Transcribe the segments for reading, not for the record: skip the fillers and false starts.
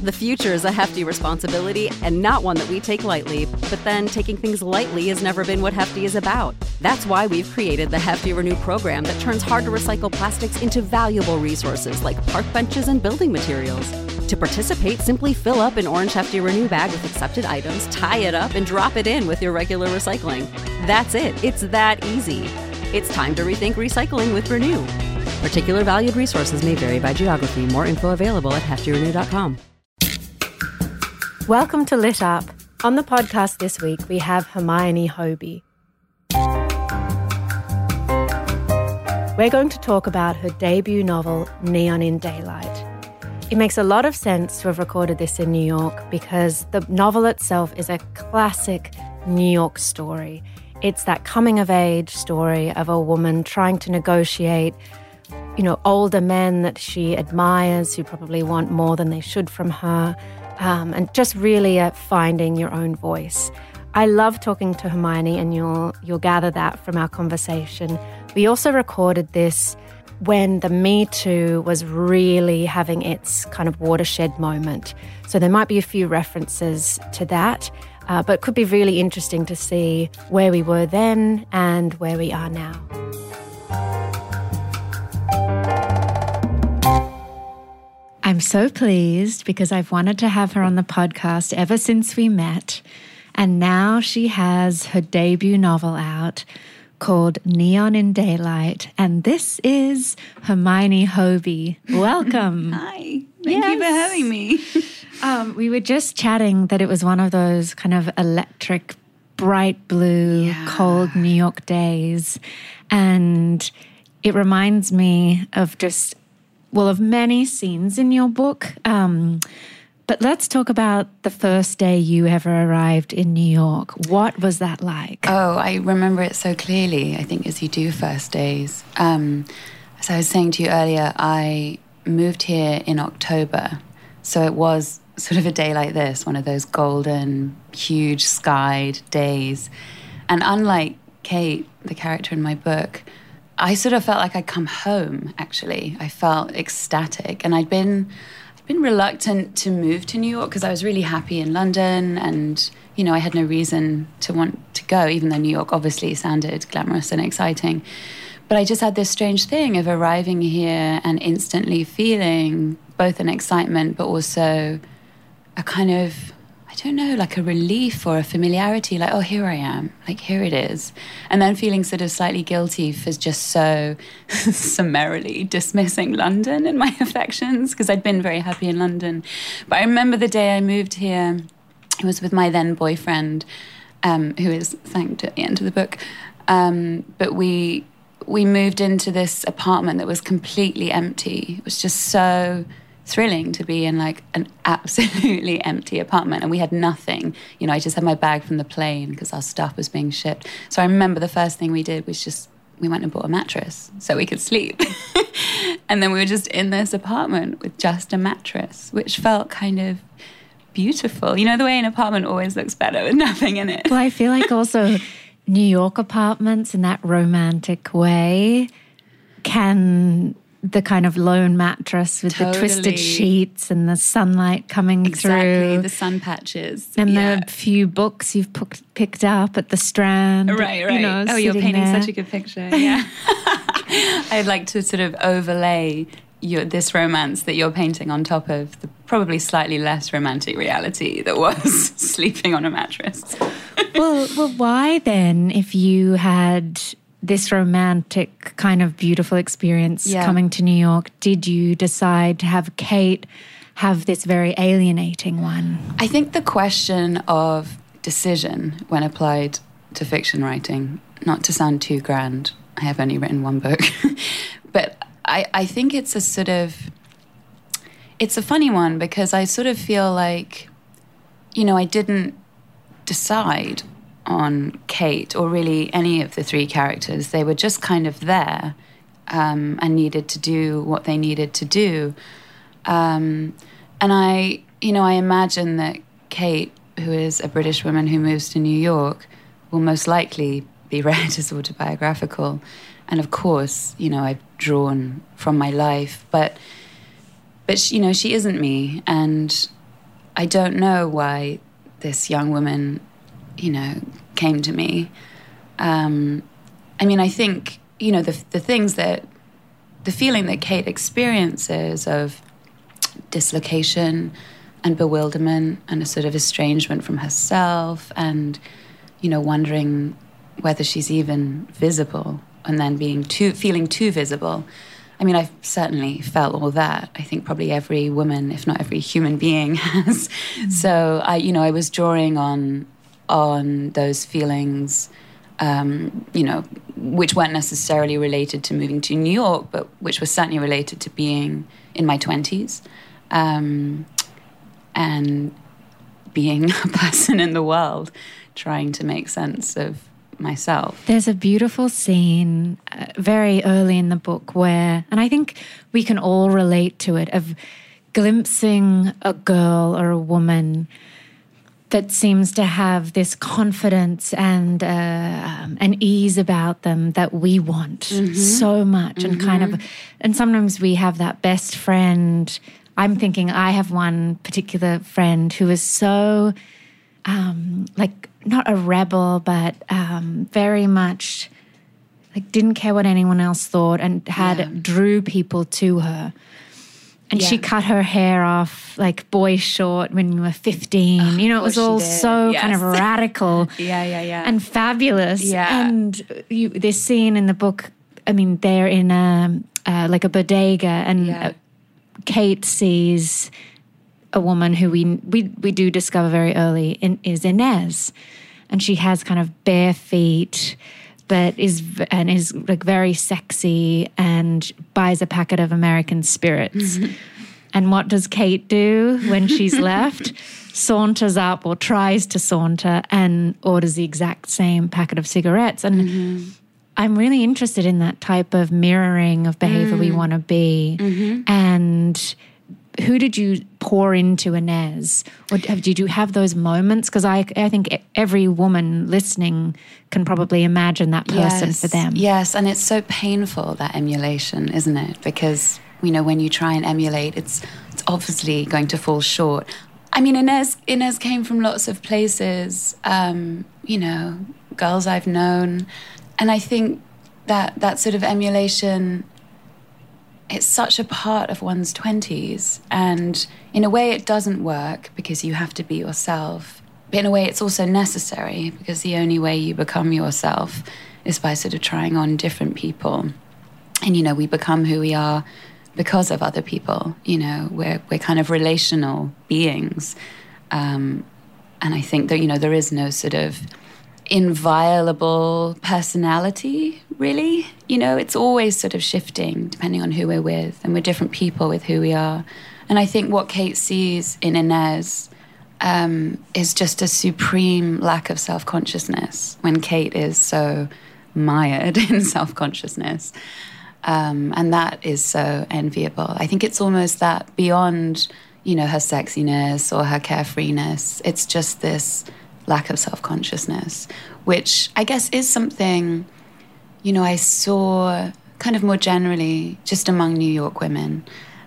The future is a hefty responsibility and not one that we take lightly, but then taking things lightly has never been what Hefty is about. That's why we've created the Hefty Renew program that turns hard-to-recycle plastics into valuable resources like park benches and building materials. To participate, simply fill up an orange Hefty Renew bag with accepted items, tie it up, and drop it in with your regular recycling. That's it. It's that easy. It's time to rethink recycling with Renew. Particular valued resources may vary by geography. More info available at heftyrenew.com. Welcome to Lit Up. On the podcast this week, we have Hermione Hobie. We're going to talk about her debut novel, Neon in Daylight. It makes a lot of sense to have recorded this in New York because the novel itself is a classic New York story. It's that coming-of-age story of a woman trying to negotiate, older men that she admires who probably want more than they should from her, and just really finding your own voice. I love talking to Hermione, and you'll gather that from our conversation. We also recorded this when the Me Too was really having its kind of watershed moment. So there might be a few references to that, but it could be really interesting to see where we were then and where we are now. I'm so pleased because I've wanted to have her on the podcast ever since we met. And now she has her debut novel out called Neon in Daylight. And this is Hermione Hobie. Welcome. Hi. Thank you for having me. We were just chatting that it was one of those kind of electric, bright blue, cold New York days. And it reminds me of of many scenes in your book. But let's talk about the first day you ever arrived in New York. What was that like? Oh, I remember it so clearly, I think, as you do first days. As I was saying to you earlier, I moved here in October. So it was sort of a day like this, one of those golden, huge skied days. And unlike Kate, the character in my book, I sort of felt like I'd come home, actually. I felt ecstatic. And I'd been reluctant to move to New York because I was really happy in London and, I had no reason to want to go, even though New York obviously sounded glamorous and exciting. But I just had this strange thing of arriving here and instantly feeling both an excitement but also a kind of, like a relief or a familiarity, like, oh, here I am, like, here it is. And then feeling sort of slightly guilty for just so summarily dismissing London and my affections, because I'd been very happy in London. But I remember the day I moved here, it was with my then boyfriend, who is thanked at the end of the book. But we moved into this apartment that was completely empty. It was just so thrilling to be in like an absolutely empty apartment, and we had nothing. I just had my bag from the plane because our stuff was being shipped. So I remember the first thing we did was we went and bought a mattress so we could sleep. And then we were just in this apartment with just a mattress, which felt kind of beautiful. The way an apartment always looks better with nothing in it. Well, I feel like also New York apartments in that romantic way the kind of lone mattress with the twisted sheets and the sunlight coming through. Exactly, the sun patches. And the few books you've picked up at the Strand. Right. You're painting such a good picture. Yeah. I'd like to sort of overlay this romance that you're painting on top of the probably slightly less romantic reality that was sleeping on a mattress. Well, why then, if you had this romantic kind of beautiful experience coming to New York, did you decide to have Kate have this very alienating one? I think the question of decision when applied to fiction writing, not to sound too grand, I have only written one book, but I think it's it's a funny one because I sort of feel like, I didn't decide on Kate or really any of the three characters. They were just kind of there and needed to do what they needed to do. And I imagine that Kate, who is a British woman who moves to New York, will most likely be read as autobiographical. And of course, I've drawn from my life, but she isn't me. And I don't know why this young woman, came to me. I think, the feeling that Kate experiences of dislocation and bewilderment and a sort of estrangement from herself and, wondering whether she's even visible and then feeling too visible. I've certainly felt all that. I think probably every woman, if not every human being, has. So I was drawing on those feelings, which weren't necessarily related to moving to New York, but which were certainly related to being in my 20s, and being a person in the world, trying to make sense of myself. There's a beautiful scene very early in the book where, and I think we can all relate to it, of glimpsing a girl or a woman that seems to have this confidence and an ease about them that we want so much, and sometimes we have that best friend. I'm thinking I have one particular friend who is so not a rebel, but very much didn't care what anyone else thought and drew people to her. And she cut her hair off boy short when you were 15. It was all so kind of radical and fabulous. Yeah. And this scene in the book, they're in a bodega and Kate sees a woman who we do discover very early is Inez. And she has kind of bare feet, but is very sexy and buys a packet of American spirits. And what does Kate do when she's left? Saunters up or tries to saunter and orders the exact same packet of cigarettes. And I'm really interested in that type of mirroring of behavior we want to be. And who did you pour into Inez? Or did you have those moments? Because I think every woman listening can probably imagine that person for them. Yes, and it's so painful, that emulation, isn't it? Because, when you try and emulate, it's obviously going to fall short. Inez came from lots of places, girls I've known. And I think that sort of emulation, it's such a part of one's 20s. And in a way it doesn't work because you have to be yourself. But in a way it's also necessary because the only way you become yourself is by sort of trying on different people. And, we become who we are because of other people. We're kind of relational beings. And I think that, there is no sort of inviolable personality, really. It's always sort of shifting depending on who we're with, and we're different people with who we are. And I think what Kate sees in Inez is just a supreme lack of self-consciousness when Kate is so mired in self-consciousness. And that is so enviable. I think it's almost that beyond, her sexiness or her carefreeness. It's just this lack of self-consciousness, which I guess is something, I saw kind of more generally just among New York women,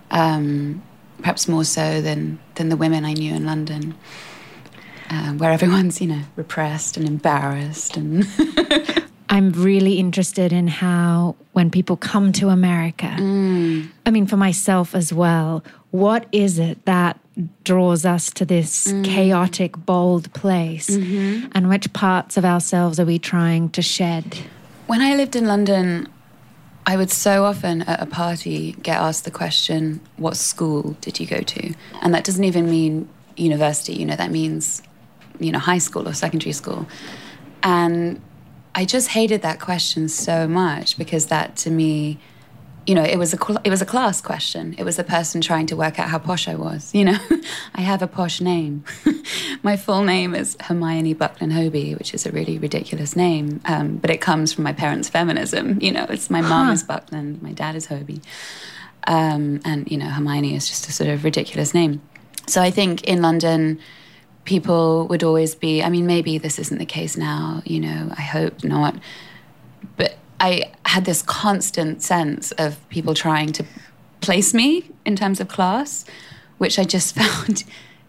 perhaps more so than the women I knew in London, where everyone's, repressed and embarrassed. And I'm really interested in how when people come to America, for myself as well, what is it that draws us to this chaotic, bold place? And which parts of ourselves are we trying to shed? When I lived in London, I would so often at a party get asked the question, what school did you go to? And that doesn't even mean university, that means, high school or secondary school. And I just hated that question so much because that to me, it was a class question. It was a person trying to work out how posh I was. I have a posh name. My full name is Hermione Buckland Hobie, which is a really ridiculous name, but it comes from my parents' feminism. It's my mom is Buckland, my dad is Hobie, and Hermione is just a sort of ridiculous name. So I think in London, people would always be. Maybe this isn't the case now. I hope not, but I had this constant sense of people trying to place me in terms of class, which I just found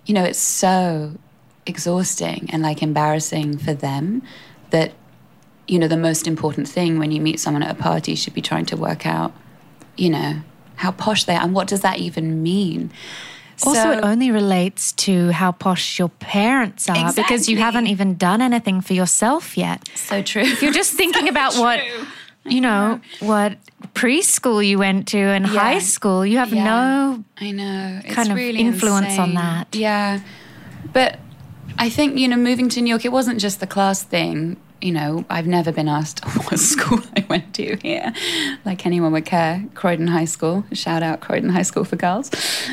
you know, it's so exhausting and like embarrassing for them that, you know, the most important thing when you meet someone at a party should be trying to work out, you know, how posh they are and what does that even mean. Also, it only relates to how posh your parents are because you haven't even done anything for yourself yet. So true. If you're just thinking about what, you know, what preschool you went to and high school, you have no It's kind of really influence insane. on that. Yeah. But I think, you know, moving to New York, it wasn't just the class thing. You know, I've never been asked what school I went to here, like anyone would care. Croydon High School. Shout out Croydon High School for girls.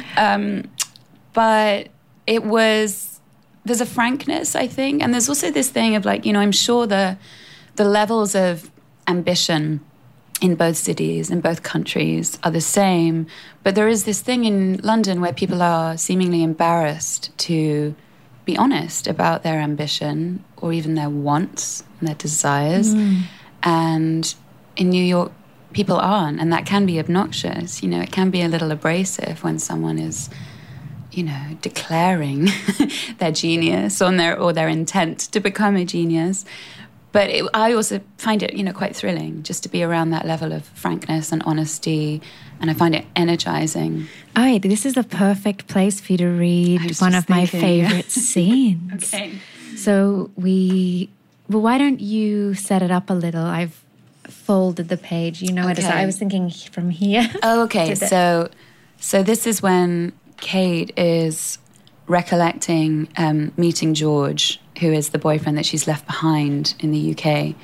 But it was, there's a frankness, I think. And there's also this thing of like, you know, I'm sure the levels of ambition in both cities, in both countries are the same. But there is this thing in London where people are seemingly embarrassed to be honest about their ambition or even their wants and their desires. And in New York, people aren't. And that can be obnoxious. You know, it can be a little abrasive when someone is, you know, declaring their genius or their intent to become a genius. But I also find it, you know, quite thrilling just to be around that level of frankness and honesty. And I find it energizing. Oh, this is the perfect place for you to read one of my favorite scenes. Okay. So why don't you set it up a little? I've folded the page. You know, I was thinking from here. Oh, okay. So this is when Kate is recollecting meeting George, who is the boyfriend that she's left behind in the UK.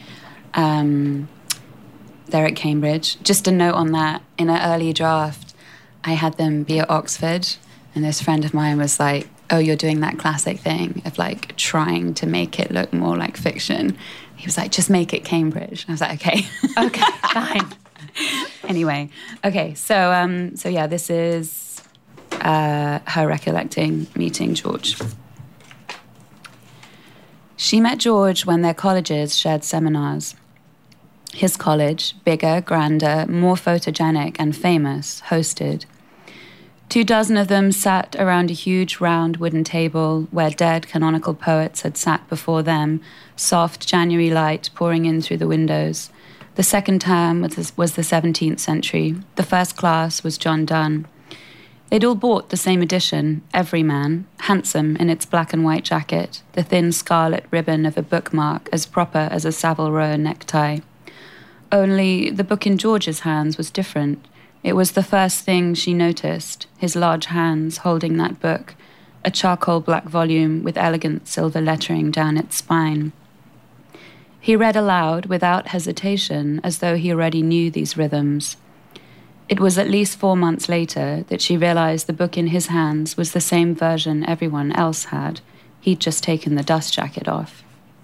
They're at Cambridge. Just a note on that, in an early draft, I had them be at Oxford, and this friend of mine was like, oh, you're doing that classic thing of like trying to make it look more like fiction. He was like, just make it Cambridge. I was like, okay. Okay, fine. Anyway, okay, so yeah, this is her recollecting meeting George. She met George when their colleges shared seminars. His college, bigger, grander, more photogenic and famous, hosted. 24 of them sat around a huge round wooden table where dead canonical poets had sat before them, soft January light pouring in through the windows. The second term was the 17th century. The first class was John Donne. They'd all bought the same edition, Everyman, handsome in its black and white jacket, the thin scarlet ribbon of a bookmark as proper as a Savile Row necktie. Only the book in George's hands was different. It was the first thing she noticed, his large hands holding that book, a charcoal black volume with elegant silver lettering down its spine. He read aloud without hesitation, as though he already knew these rhythms. It was at least 4 months later that she realized the book in his hands was the same version everyone else had. He'd just taken the dust jacket off.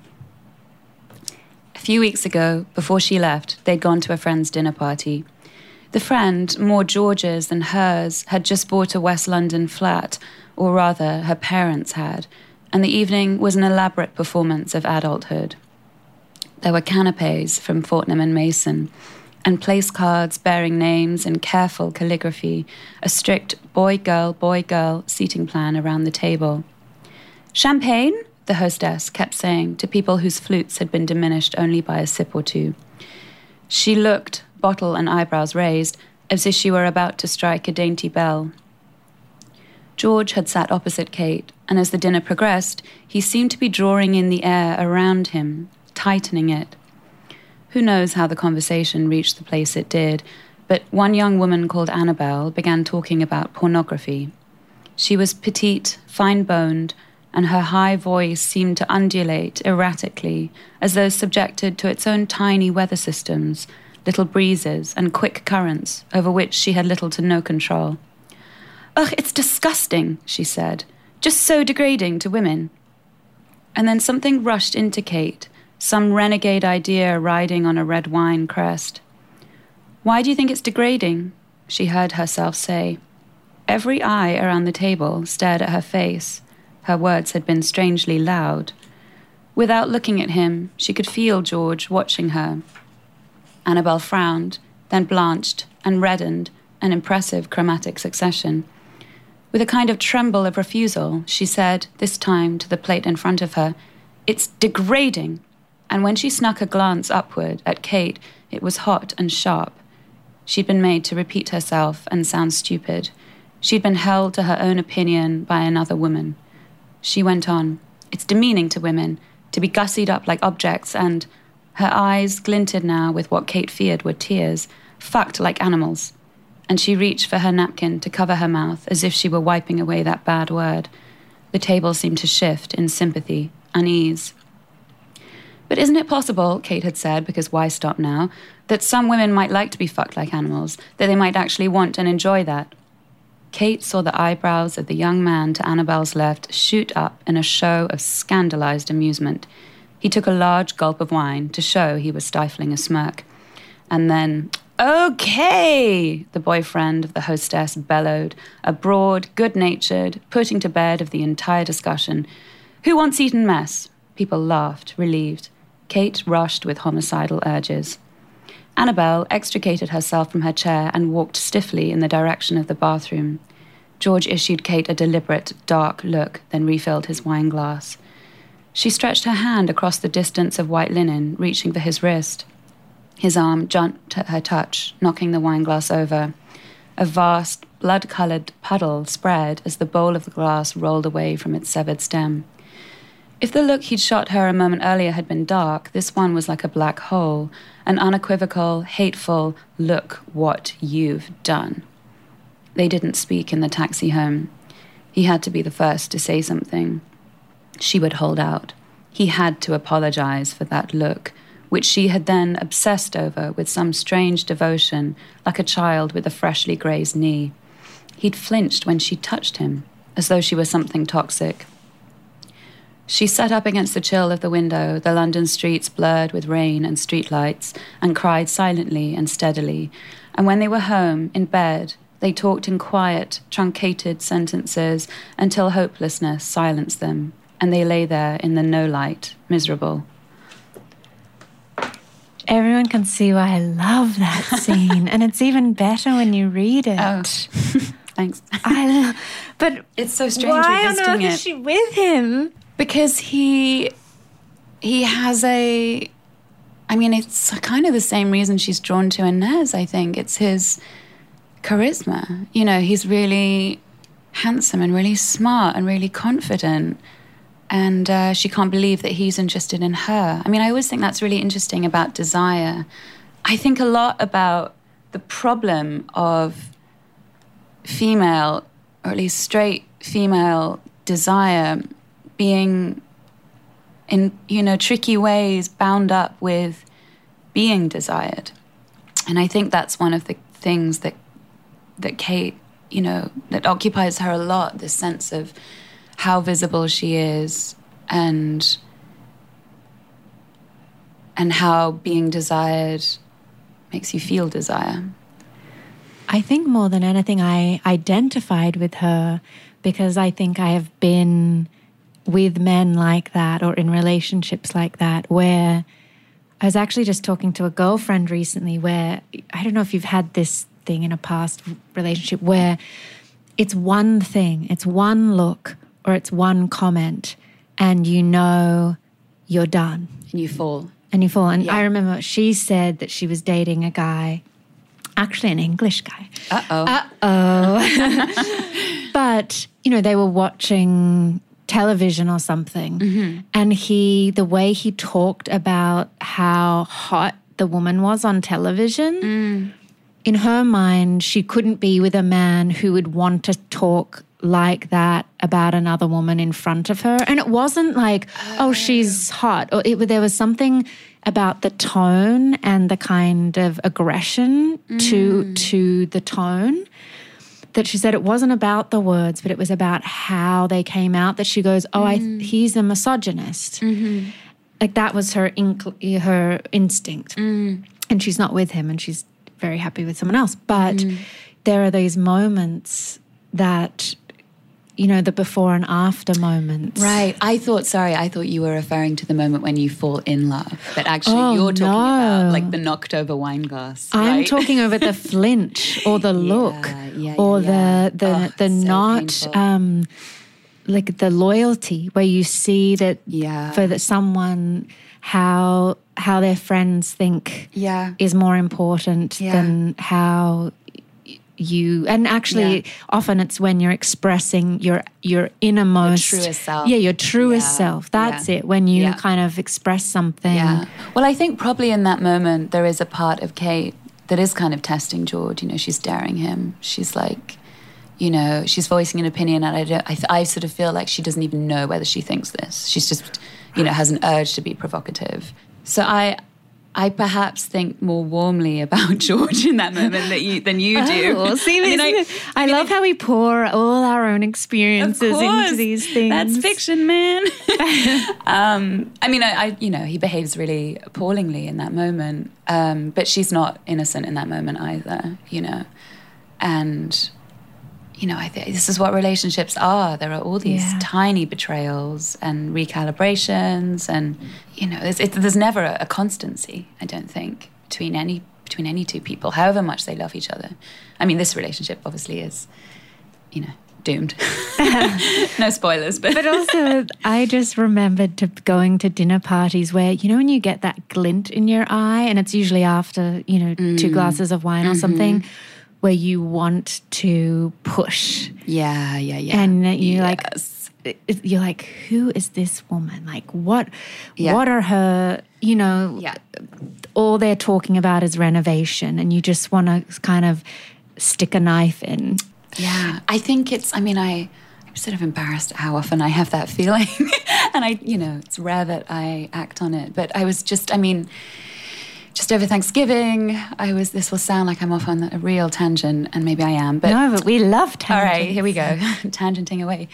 A few weeks ago, before she left, they'd gone to a friend's dinner party. The friend, more George's than hers, had just bought a West London flat, or rather, her parents had, and the evening was an elaborate performance of adulthood. There were canapes from Fortnum and Mason, and place cards bearing names in careful calligraphy, a strict boy-girl seating plan around the table. Champagne? The hostess kept saying to people whose flutes had been diminished only by a sip or two. She looked, bottle and eyebrows raised, as if she were about to strike a dainty bell. George had sat opposite Kate, and as the dinner progressed, he seemed to be drawing in the air around him, tightening it. Who knows how the conversation reached the place it did, but one young woman called Annabelle began talking about pornography. She was petite, fine-boned, and her high voice seemed to undulate erratically, as though subjected to its own tiny weather systems, little breezes and quick currents over which she had little to no control. "Ugh, it's disgusting," she said. "Just so degrading to women." And then something rushed into Kate, some renegade idea riding on a red wine crest. "Why do you think it's degrading?" she heard herself say. Every eye around the table stared at her face. Her words had been strangely loud. Without looking at him, she could feel George watching her. Annabelle frowned, then blanched and reddened, an impressive chromatic succession. With a kind of tremble of refusal, she said, this time to the plate in front of her, "It's degrading." And when she snuck a glance upward at Kate, it was hot and sharp. She'd been made to repeat herself and sound stupid. She'd been held to her own opinion by another woman. She went on, "It's demeaning to women, to be gussied up like objects and..." Her eyes glinted now with what Kate feared were tears, "fucked like animals." And she reached for her napkin to cover her mouth as if she were wiping away that bad word. The table seemed to shift in sympathy, unease. "But isn't it possible," Kate had said, because why stop now, "that some women might like to be fucked like animals, that they might actually want and enjoy that?" Kate saw the eyebrows of the young man to Annabelle's left shoot up in a show of scandalized amusement. He took a large gulp of wine to show he was stifling a smirk. And then, "Okay," the boyfriend of the hostess bellowed, a broad, good-natured, putting to bed of the entire discussion. "Who wants eaten mess?" People laughed, relieved. Kate rushed with homicidal urges. Annabelle extricated herself from her chair and walked stiffly in the direction of the bathroom. George issued Kate a deliberate, dark look, then refilled his wine glass. She stretched her hand across the distance of white linen, reaching for his wrist. His arm jumped at her touch, knocking the wineglass over. A vast, blood-coloured puddle spread as the bowl of the glass rolled away from its severed stem. If the look he'd shot her a moment earlier had been dark, this one was like a black hole, an unequivocal, hateful, "Look what you've done." They didn't speak in the taxi home. He had to be the first to say something. She would hold out. He had to apologize for that look, which she had then obsessed over with some strange devotion, like a child with a freshly grazed knee. He'd flinched when she touched him, as though she were something toxic. She sat up against the chill of the window, the London streets blurred with rain and streetlights, and cried silently and steadily. And when they were home, in bed, they talked in quiet, truncated sentences until hopelessness silenced them, and they lay there in the no light, miserable. Everyone can see why I love that scene, and it's even better when you read it. Oh, thanks. But it's so strange why revisiting on earth is she with him? Because he has a... I mean, it's kind of the same reason she's drawn to Inez, I think. It's his charisma. You know, he's really handsome and really smart and really confident. And she can't believe that he's interested in her. I mean, I always think that's really interesting about desire. I think a lot about the problem of female, or at least straight female desire being in, you know, tricky ways bound up with being desired. And I think that's one of the things that Kate, you know, that occupies her a lot, this sense of how visible she is and how being desired makes you feel desire. I think more than anything, I identified with her because I think I have been with men like that or in relationships like that, where I was actually just talking to a girlfriend recently where, I don't know if you've had this thing in a past relationship where it's one thing, it's one look or it's one comment and you know you're done. And you fall. And yeah. I remember she said that she was dating a guy, actually an English guy. But, you know, they were watching television or something. Mm-hmm. And the way he talked about how hot the woman was on television, in her mind, she couldn't be with a man who would want to talk like that about another woman in front of her. And it wasn't like, oh she's hot. Or there was something about the tone and the kind of aggression to the tone that she said it wasn't about the words, but it was about how they came out, that she goes, he's a misogynist. Mm-hmm. Like that was her instinct. And she's not with him and she's very happy with someone else. But there are these moments that the before and after moments. Right. I thought you were referring to the moment when you fall in love. But actually you're talking about like the knocked over wine glass. I'm right? talking over the flinch or the look or the not painful. Like the loyalty where you see that for someone how their friends think is more important than how you, and actually often it's when you're expressing your innermost, your truest self. Your truest self. That's it, when you kind of express something. Well, I think probably in that moment there is a part of Kate that is kind of testing George. She's daring him. She's like, she's voicing an opinion, and I sort of feel like she doesn't even know whether she thinks this. She's just, has an urge to be provocative. So I perhaps think more warmly about George in that moment than you do. Oh, see, I love how we pour all our own experiences into these things. That's fiction, man. He behaves really appallingly in that moment, but she's not innocent in that moment either, And, I think this is what relationships are. There are all these tiny betrayals and recalibrations, and there's never a constancy, I don't think, between any two people, however much they love each other. I mean, this relationship obviously is, doomed. No spoilers, but also I just remembered going to dinner parties where when you get that glint in your eye, and it's usually after 2 glasses of wine or something, where you want to push. Yeah. And you're like, who is this woman? Like, what are her, all they're talking about is renovation, and you just want to kind of stick a knife in. Yeah. I think I'm sort of embarrassed at how often I have that feeling. And it's rare that I act on it. But I was just over Thanksgiving, this will sound like I'm off on a real tangent, and maybe I am. But we love tangents. All right, here we go. Tangenting away.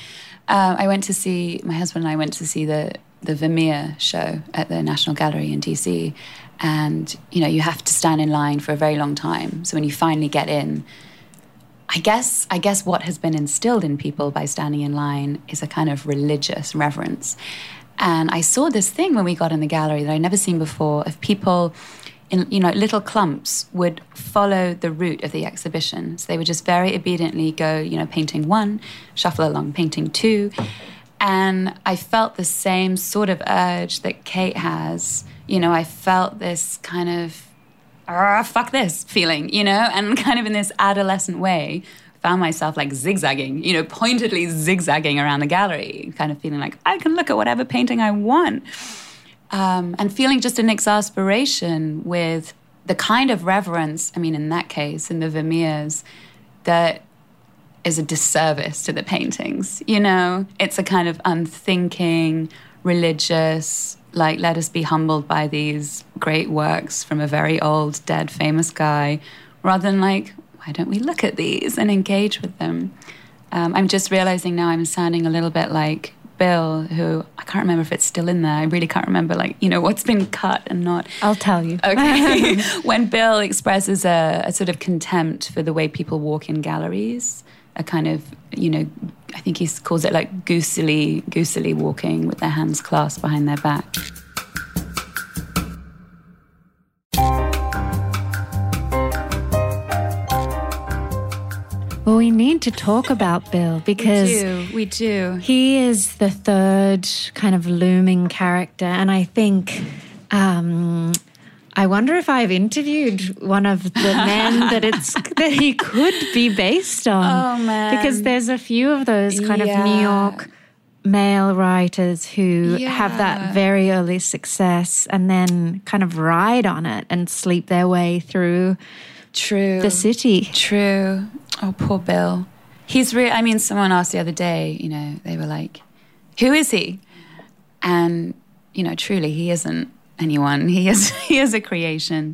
My husband and I went to see the Vermeer show at the National Gallery in DC. And, you have to stand in line for a very long time. So when you finally get in, I guess what has been instilled in people by standing in line is a kind of religious reverence. And I saw this thing when we got in the gallery that I'd never seen before, of people in, little clumps would follow the route of the exhibition. So they would just very obediently go, painting 1, shuffle along, painting 2. And I felt the same sort of urge that Kate has. I felt this kind of, fuck this feeling, and kind of in this adolescent way, found myself like zigzagging, pointedly zigzagging around the gallery, kind of feeling like I can look at whatever painting I want. And feeling just an exasperation with the kind of reverence, in that case, in the Vermeers, that is a disservice to the paintings, It's a kind of unthinking, religious, like, let us be humbled by these great works from a very old, dead, famous guy, rather than like, why don't we look at these and engage with them? I'm just realizing now I'm sounding a little bit like Bill, who I can't remember if it's still in there. I really can't remember, what's been cut and not. I'll tell you. Okay. When Bill expresses a sort of contempt for the way people walk in galleries, a kind of, I think he calls it like goosily walking with their hands clasped behind their back. Well, we need to talk about Bill because we do. He is the third kind of looming character, and I think I wonder if I've interviewed one of the men that he could be based on. Oh man! Because there's a few of those kind of New York male writers who have that very early success and then kind of ride on it and sleep their way through. True. The city. True. Oh, poor Bill. He's someone asked the other day, they were like, who is he? And, truly, he isn't anyone. He is a creation.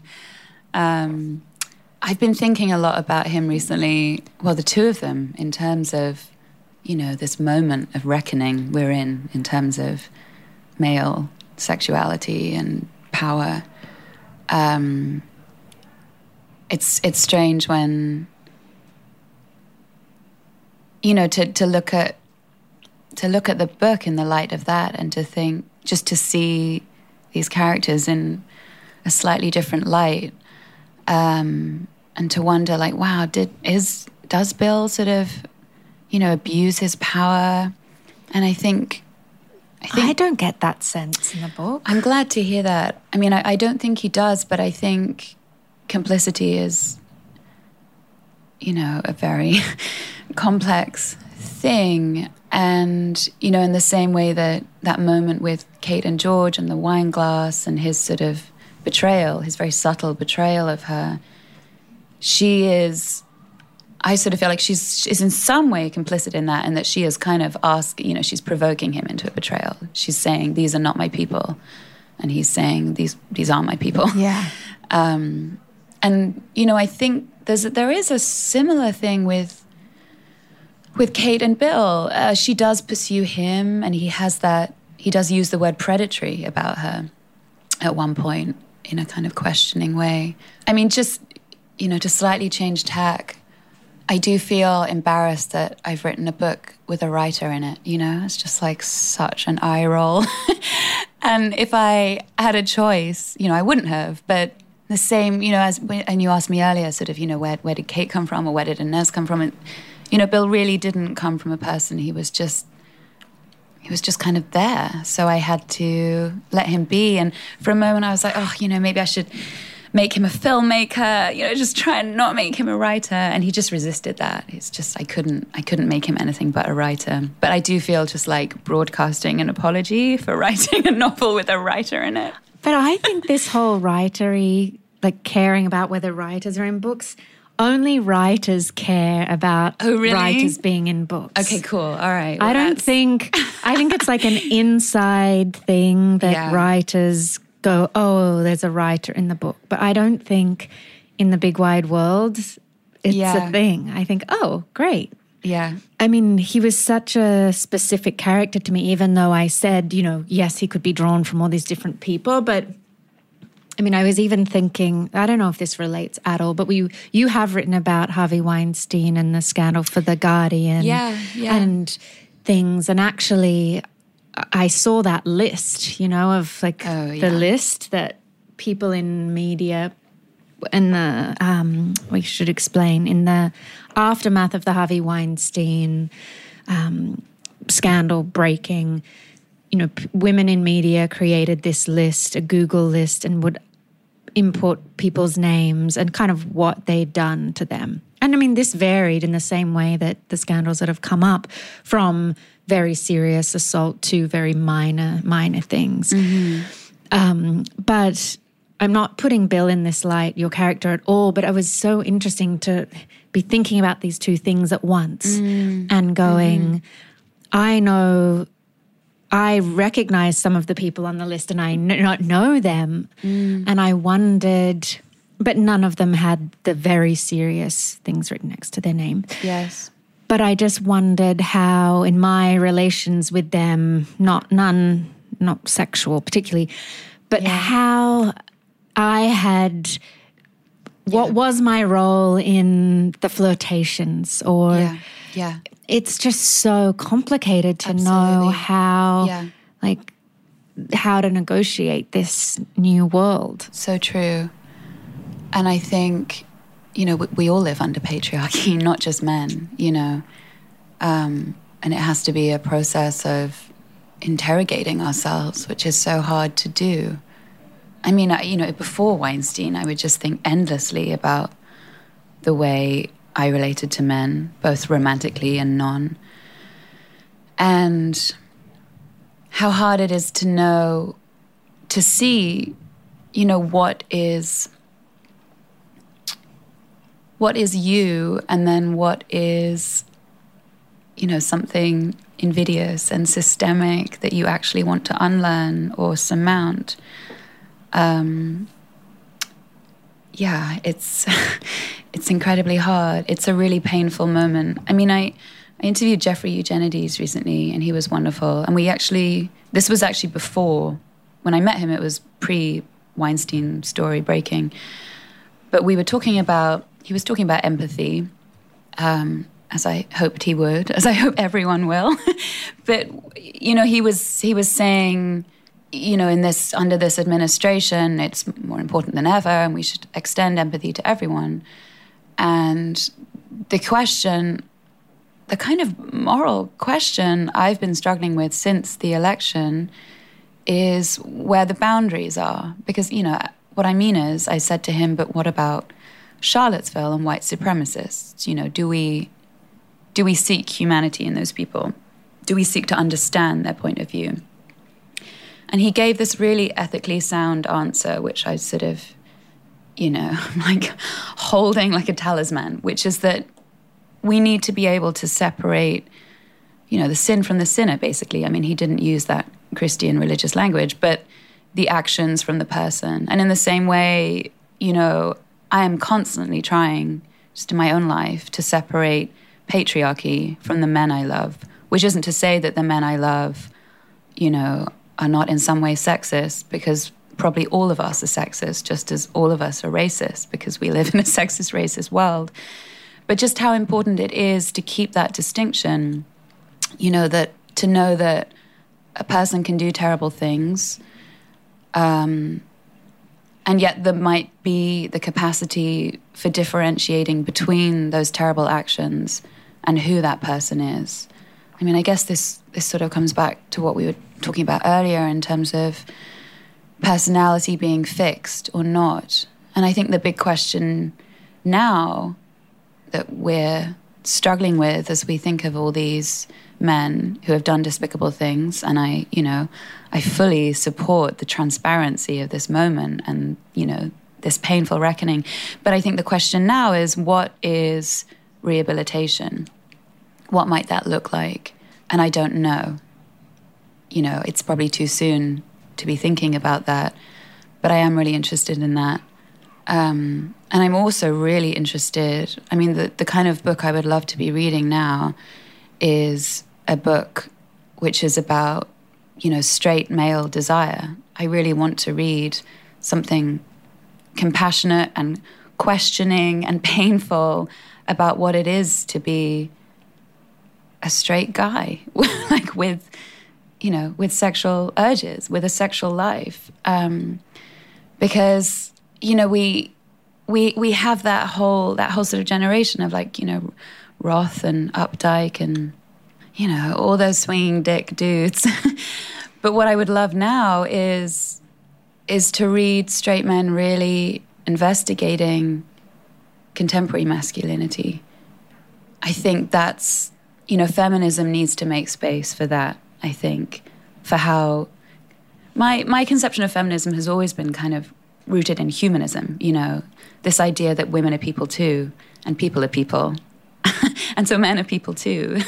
I've been thinking a lot about him recently, well, the two of them, in terms of, this moment of reckoning we're in terms of male sexuality and power. It's strange when, to look at look at the book in the light of that and to think, just to see these characters in a slightly different light, and to wonder, like, wow, does Bill sort of, abuse his power? And I think I don't get that sense in the book. I'm glad to hear that. I mean, I don't think he does, but I think complicity is, a very complex thing. And, in the same way that moment with Kate and George and the wine glass and his sort of betrayal, his very subtle betrayal of her, I sort of feel like she's in some way complicit in that, and that she is kind of she's provoking him into a betrayal. She's saying, these are not my people. And he's saying, these are my people. Yeah. And, I think there is a similar thing with Kate and Bill. She does pursue him, and he does use the word predatory about her at one point in a kind of questioning way. I mean, just, to slightly change tack, I do feel embarrassed that I've written a book with a writer in it, It's just like such an eye roll. And if I had a choice, I wouldn't have. But the same, and you asked me earlier, sort of, where did Kate come from, or where did Inez come from? And, Bill really didn't come from a person. He was just kind of there. So I had to let him be. And for a moment I was like, maybe I should make him a filmmaker, just try and not make him a writer. And he just resisted that. It's just, I couldn't make him anything but a writer. But I do feel just like broadcasting an apology for writing a novel with a writer in it. But I think this whole writery, like caring about whether writers are in books, only writers care about writers being in books. Okay, cool. All right. Well, I think it's like an inside thing that writers go, oh, there's a writer in the book. But I don't think in the big wide world it's a thing. I think, oh, great. Yeah. I mean, he was such a specific character to me, even though I said, yes, he could be drawn from all these different people. But I mean, I was even thinking, I don't know if this relates at all, but you have written about Harvey Weinstein and the scandal for The Guardian and things. And actually, I saw that list, of like the list that people in media in the, we should explain, in the aftermath of the Harvey Weinstein scandal breaking, women in media created this list, a Google list, and would input people's names and kind of what they'd done to them. And I mean, this varied in the same way that the scandals that have come up, from very serious assault to very minor things. Mm-hmm. But I'm not putting Bill in this light, your character, at all, but it was so interesting to be thinking about these two things at once and going, I recognize some of the people on the list and I not know them. And I wondered, but none of them had the very serious things written next to their name. Yes. But I just wondered how in my relations with them, not sexual particularly, but how I had, what was my role in the flirtations or... Yeah. It's just so complicated to know how, how to negotiate this new world. So true. And I think, we all live under patriarchy, not just men, and it has to be a process of interrogating ourselves, which is so hard to do. I mean, before Weinstein, I would just think endlessly about the way I related to men, both romantically and non. And how hard it is to see, what is you, and then what is, something invidious and systemic that you actually want to unlearn or surmount. It's incredibly hard. It's a really painful moment. I mean, I interviewed Jeffrey Eugenides recently, and he was wonderful. And this was actually before, when I met him, it was pre-Weinstein story breaking. But he was talking about empathy. as I hoped he would, as I hope everyone will. But, you know, he was saying, you know, under this administration, it's more important than ever, and we should extend empathy to everyone. And the question, the kind of moral question I've been struggling with since the election is where the boundaries are. Because, you know, what I mean is, I said to him, but what about Charlottesville and white supremacists? You know, do we seek humanity in those people? Do we seek to understand their point of view? And he gave this really ethically sound answer, which I sort of, you know, like holding like a talisman, which is that we need to be able to separate, you know, the sin from the sinner, basically. I mean, he didn't use that Christian religious language, but the actions from the person. And in the same way, you know, I am constantly trying, just in my own life, to separate patriarchy from the men I love, which isn't to say that the men I love, you know, are not in some way sexist, because probably all of us are sexist, just as all of us are racist, because we live in a sexist, racist world. But just how important it is to keep that distinction, you know, that to know that a person can do terrible things, and yet there might be the capacity for differentiating between those terrible actions and who that person is. I mean, I guess this sort of comes back to what we were talking about earlier in terms of personality being fixed or not. And I think the big question now that we're struggling with as we think of all these men who have done despicable things, and I fully support the transparency of this moment and, you know, this painful reckoning. But I think the question now is, what is rehabilitation? What might that look like? And I don't know. You know, it's probably too soon to be thinking about that, but I am really interested in that. And I'm also really interested, I mean, the kind of book I would love to be reading now is a book which is about, you know, straight male desire. I really want to read something compassionate and questioning and painful about what it is to be a straight guy, like with, you know, with sexual urges, with a sexual life. Because, you know, we have that whole sort of generation of, like, you know, Roth and Updike and, you know, all those swinging dick dudes. But what I would love now is to read straight men really investigating contemporary masculinity. I think that's, you know, feminism needs to make space for that, I think, for how my conception of feminism has always been kind of rooted in humanism, you know, this idea that women are people too, and people are people, and so men are people too.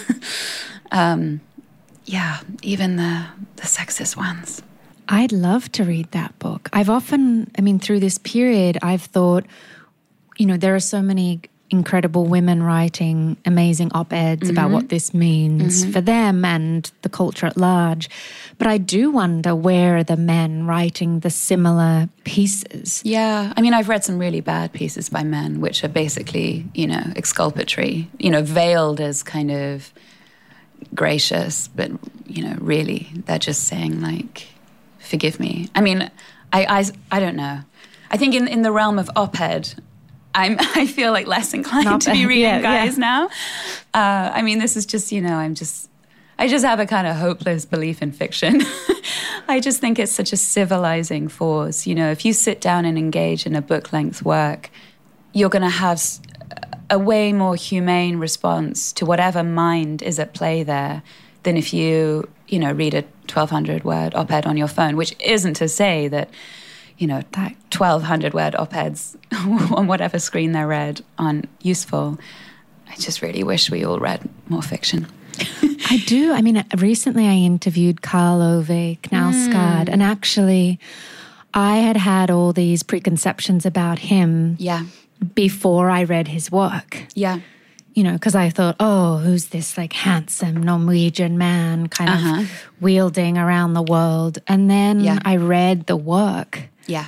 Yeah, even the sexist ones. I'd love to read that book. I've often, I mean, through this period, I've thought, you know, there are so many incredible women writing amazing op-eds about what this means for them and the culture at large. But I do wonder, where are the men writing the similar pieces? Yeah, I mean, I've read some really bad pieces by men, which are basically, you know, exculpatory, you know, veiled as kind of gracious, but, you know, really they're just saying, like, forgive me. I mean, I don't know. I think in the realm of op-ed, I feel like less inclined to be reading guys now. I mean, this is just, you know, I just have a kind of hopeless belief in fiction. I just think it's such a civilizing force. You know, if you sit down and engage in a book-length work, you're going to have a way more humane response to whatever mind is at play there than if you know, read a 1,200-word op-ed on your phone, which isn't to say that, you know, that 1,200-word op-eds on whatever screen they're read aren't useful. I just really wish we all read more fiction. I do. I mean, recently I interviewed Karl Ove Knausgaard, and actually I had all these preconceptions about him before I read his work. Yeah. You know, because I thought, oh, who's this like handsome Norwegian man kind of wielding around the world? And then I read the work. Yeah.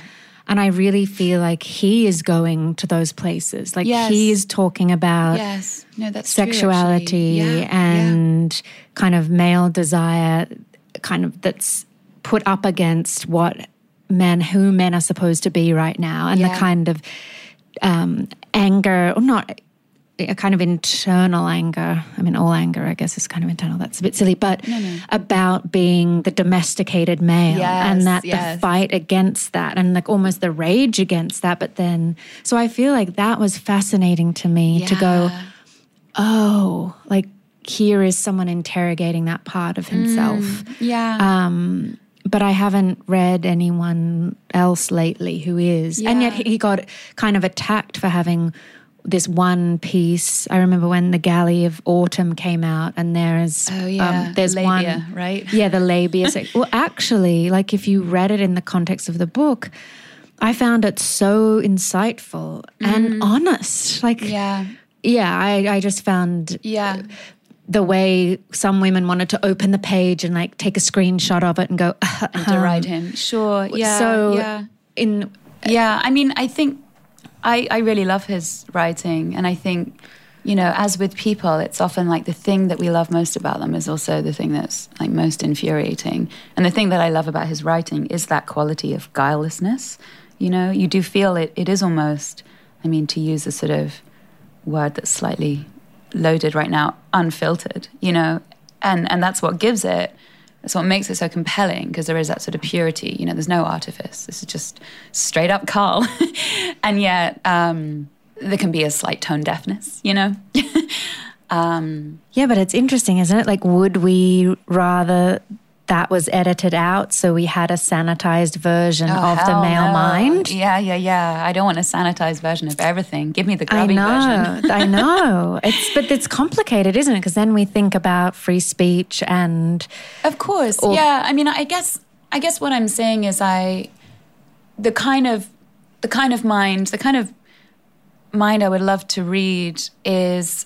And I really feel like he is going to those places. Like he is talking about sexuality and kind of male desire, kind of that's put up against who men are supposed to be right now, and the kind of anger, or not a kind of internal anger. I mean, all anger, I guess, is kind of internal. That's a bit silly, but about being the domesticated male, and that the fight against that, and like almost the rage against that. But then, so I feel like that was fascinating to me to go, oh, like here is someone interrogating that part of himself. But I haven't read anyone else lately who is. And yet he got kind of attacked for having this one piece. I remember when The Galley of Autumn came out, and there's labia, one, right? Yeah, the labia. Well, actually, like if you read it in the context of the book, I found it so insightful and honest. Like, I just found the way some women wanted to open the page and like take a screenshot of it and go and deride him. Sure. Yeah. So I mean, I think I really love his writing, and I think, you know, as with people, it's often like the thing that we love most about them is also the thing that's like most infuriating. And the thing that I love about his writing is that quality of guilelessness. You know, you do feel it is almost, I mean, to use a sort of word that's slightly loaded right now, unfiltered, you know, and that's what gives it, that's what makes it so compelling, because there is that sort of purity, you know, there's no artifice, this is just straight up Carl. And yet there can be a slight tone deafness, you know. But it's interesting, isn't it? Like, would we rather that was edited out so we had a sanitized version of the male mind? Yeah. I don't want a sanitized version of everything. Give me the grubby version. I know. But it's complicated, isn't it? Because then we think about free speech and... Of course, I mean, I guess what I'm saying is the kind of mind I would love to read is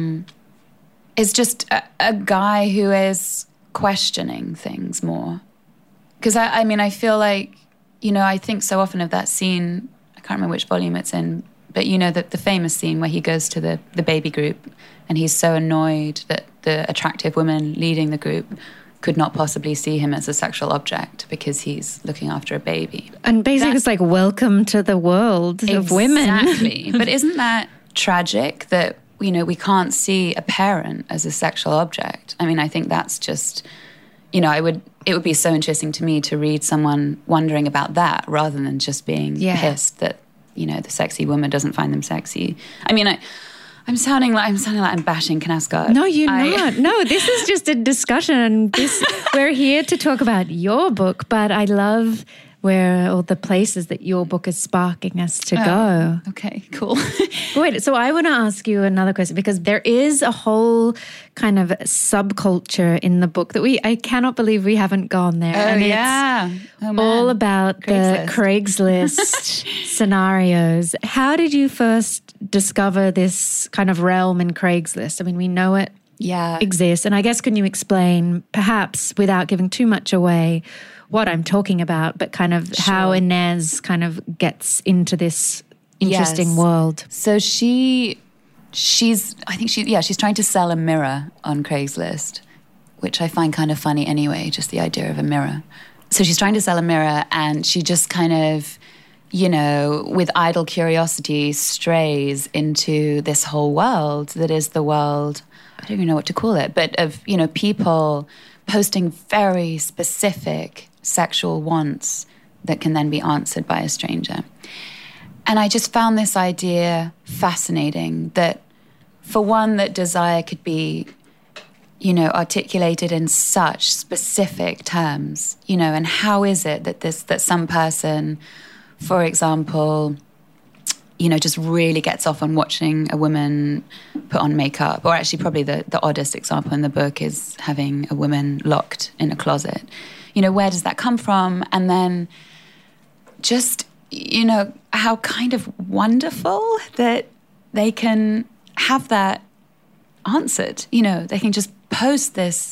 just a guy who is questioning things more. Because I mean, I feel like, you know, I think so often of that scene, I can't remember which volume it's in, but you know, the famous scene where he goes to the baby group and he's so annoyed that the attractive woman leading the group could not possibly see him as a sexual object because he's looking after a baby. And basically it's like, welcome to the world of women. Exactly. But isn't that tragic that, you know, we can't see a parent as a sexual object? I mean, I think that's just, you know, it would be so interesting to me to read someone wondering about that rather than just being pissed that, you know, the sexy woman doesn't find them sexy. I mean, I'm sounding like I'm bashing Knausgaard. No, you're not. No, this is just a discussion. We're here to talk about your book, but I love where all the places that your book is sparking us to go. Okay, cool. Wait, so I want to ask you another question, because there is a whole kind of subculture in the book that I cannot believe we haven't gone there. It's all about the Craigslist scenarios. How did you first discover this kind of realm in Craigslist? I mean, we know it exists. And I guess, can you explain, perhaps without giving too much away, what I'm talking about, but kind of how Inez kind of gets into this interesting world? So she's trying to sell a mirror on Craigslist, which I find kind of funny anyway, just the idea of a mirror. So she's trying to sell a mirror, and she just kind of, you know, with idle curiosity strays into this whole world that is the world, I don't even know what to call it, but of, you know, people posting very specific sexual wants that can then be answered by a stranger. And I just found this idea fascinating, that for one, that desire could be, you know, articulated in such specific terms, you know, and how is it that some person, for example, you know, just really gets off on watching a woman put on makeup, or actually probably the oddest example in the book is having a woman locked in a closet. You know, where does that come from? And then just, you know, how kind of wonderful that they can have that answered. You know, they can just post this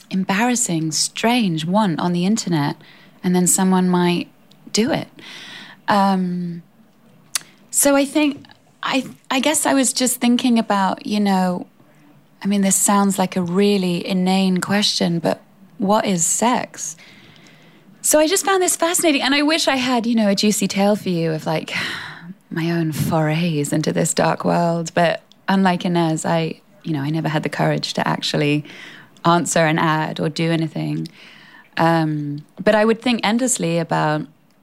embarrassing, strange want on the internet, and then someone might do it. So I think, I guess I was just thinking about, I mean, this sounds like a really inane question, but what is sex? So I just found this fascinating, and I wish I had, a juicy tale for you of like my own forays into this dark world. But unlike Inez, I never had the courage to actually answer an ad or do anything. But I would think endlessly about,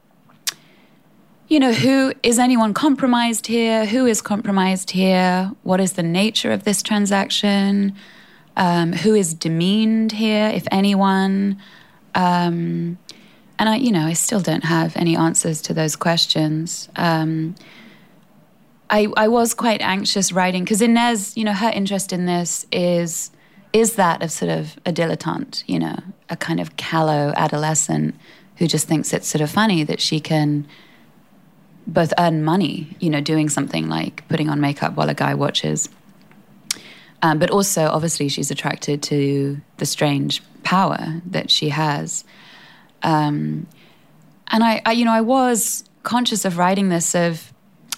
who is anyone compromised here? Who is compromised here? What is the nature of this transaction? Who is demeaned here, if anyone? And I still don't have any answers to those questions. I was quite anxious writing, because Inez, her interest in this is that of sort of a dilettante, a kind of callow adolescent who just thinks it's sort of funny that she can both earn money, doing something like putting on makeup while a guy watches. But also, obviously, she's attracted to the strange power that she has. And I was conscious of writing this of,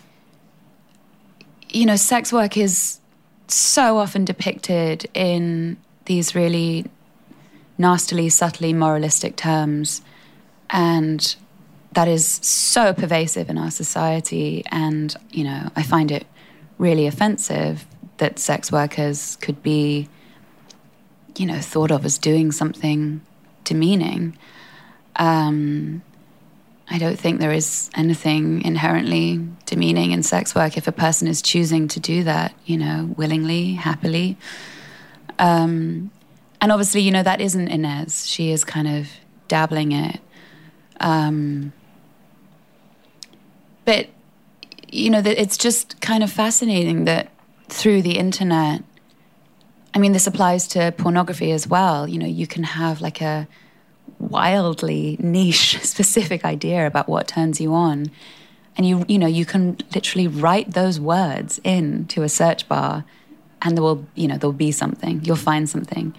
sex work is so often depicted in these really nastily, subtly moralistic terms. And that is so pervasive in our society. And, I find it really offensive that sex workers could be, thought of as doing something demeaning. I don't think there is anything inherently demeaning in sex work if a person is choosing to do that, willingly, happily. And obviously, that isn't Inez. She is kind of dabbling it. But, it's just kind of fascinating that through the internet, I mean, this applies to pornography as well. You can have like a wildly niche, specific idea about what turns you on. And you can literally write those words into a search bar and there'll be something. You'll find something.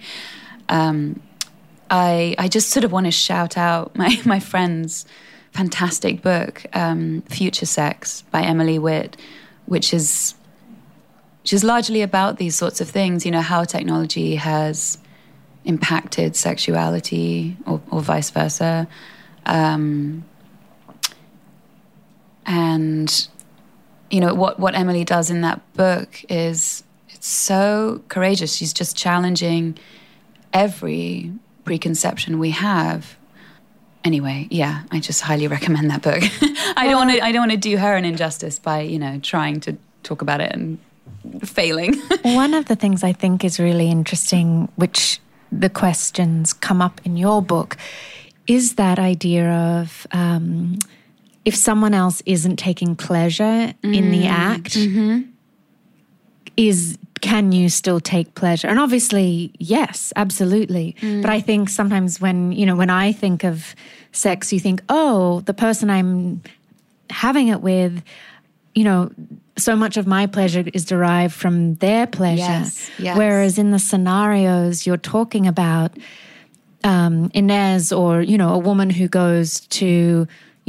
I just sort of want to shout out my friend's fantastic book, Future Sex by Emily Witt, which is largely about these sorts of things, how technology has impacted sexuality or vice versa. And, what Emily does in that book is it's so courageous. She's just challenging every preconception we have. Anyway, yeah, I just highly recommend that book. I don't want to do her an injustice by, trying to talk about it and failing. One of the things I think is really interesting, which the questions come up in your book, is that idea of if someone else isn't taking pleasure in the act, can you still take pleasure? And obviously, yes, absolutely. But I think sometimes when I think of sex, you think, oh, the person I'm having it with, so much of my pleasure is derived from their pleasure. Yes. Whereas in the scenarios you're talking about, Inez or, a woman who goes to,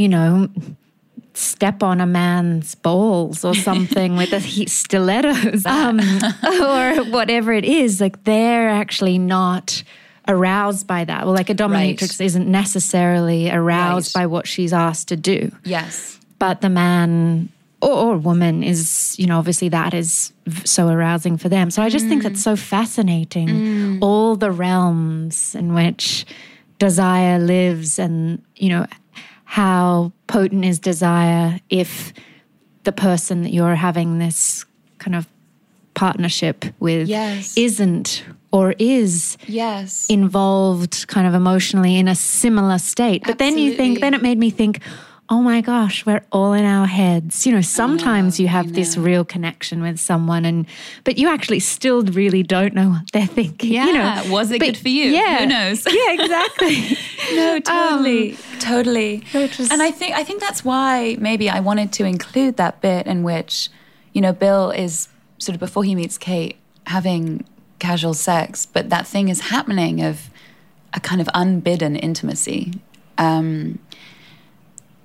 step on a man's balls or something with stilettos or whatever it is, like they're actually not aroused by that. Well, like a dominatrix isn't necessarily aroused by what she's asked to do. Yes. But the man or woman is, obviously that is so arousing for them. So I just think that's so fascinating, all the realms in which desire lives and, how potent is desire if the person that you're having this kind of partnership with isn't or is involved kind of emotionally in a similar state. But then it made me think, oh my gosh, we're all in our heads. Sometimes you have this real connection with someone but you actually still really don't know what they're thinking. Yeah. Was it good for you? Yeah. Who knows? Yeah, exactly. No, totally. And I think that's why maybe I wanted to include that bit in which, Bill is sort of before he meets Kate having casual sex, but that thing is happening of a kind of unbidden intimacy.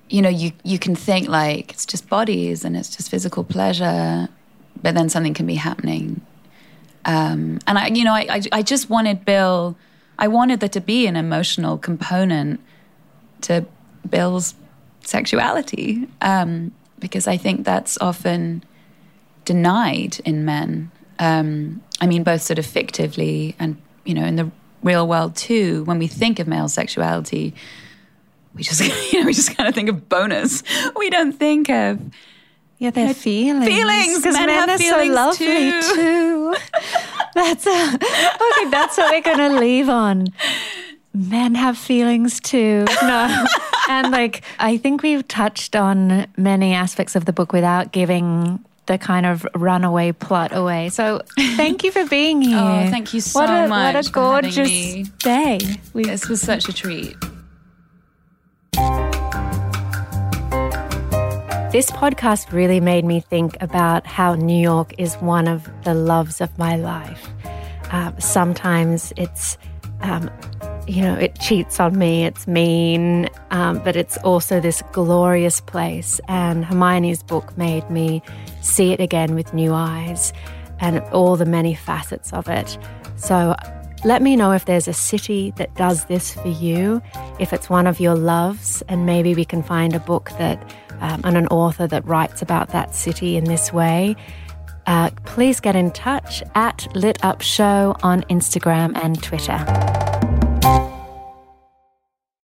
you know, you can think like it's just bodies and it's just physical pleasure, but then something can be happening. And I just wanted Bill, I wanted there to be an emotional component to Bill's sexuality, because I think that's often denied in men. I mean, both sort of fictively and, you know, in the real world too. When we think of male sexuality, we just kind of think of bonus. We don't think of their feelings. Feelings, because men have are feelings so lovely too. That's what we're gonna leave on. Men have feelings too. No. And like, I think we've touched on many aspects of the book without giving the kind of runaway plot away. So thank you for being here. Oh, thank you so much. What a gorgeous day. This was such a treat. This podcast really made me think about how New York is one of the loves of my life. Sometimes it's, it cheats on me, it's mean, but it's also this glorious place. And Hermione's book made me see it again with new eyes and all the many facets of it. So let me know if there's a city that does this for you, if it's one of your loves, and maybe we can find a book that and an author that writes about that city in this way. Please get in touch at Lit Up Show on Instagram and Twitter.